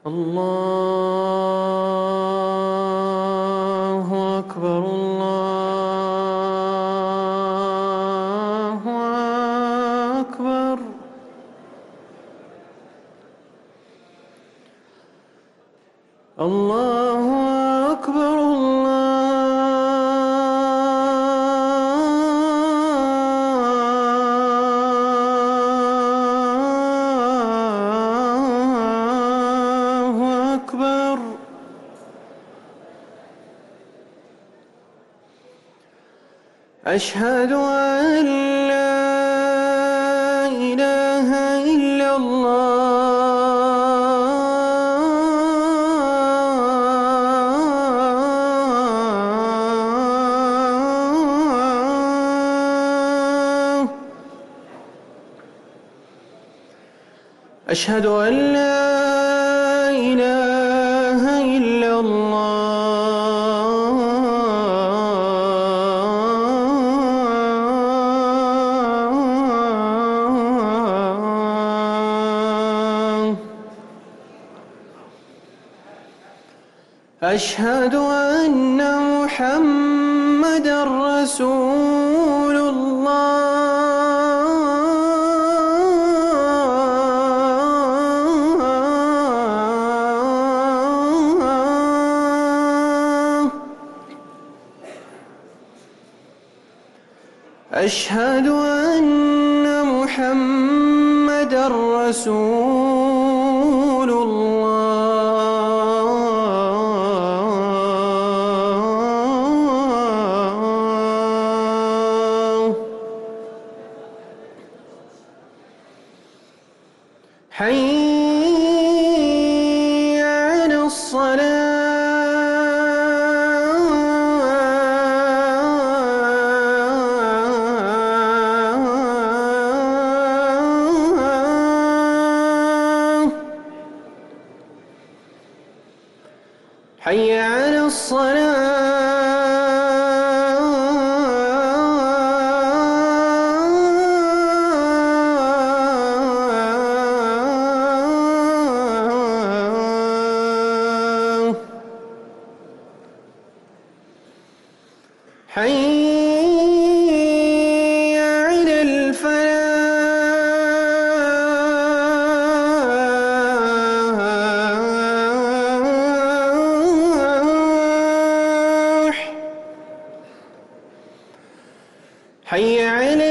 الله أكبر الله أكبر. الله أكبر الله أكبر. أشهد أن لا إله إلا الله. أشهد أن لا إله إلا الله. أشهد أن محمدًا رسول الله. أشهد أن محمدًا رسول الله. حي على الصلاة. حي على الصلاة. حي على الفلاح. حي على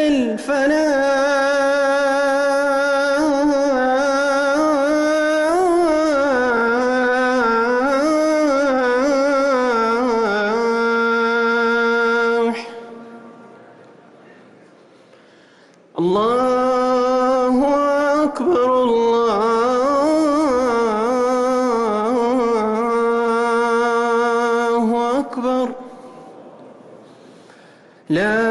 الفلاح. الله أكبر الله أكبر. لا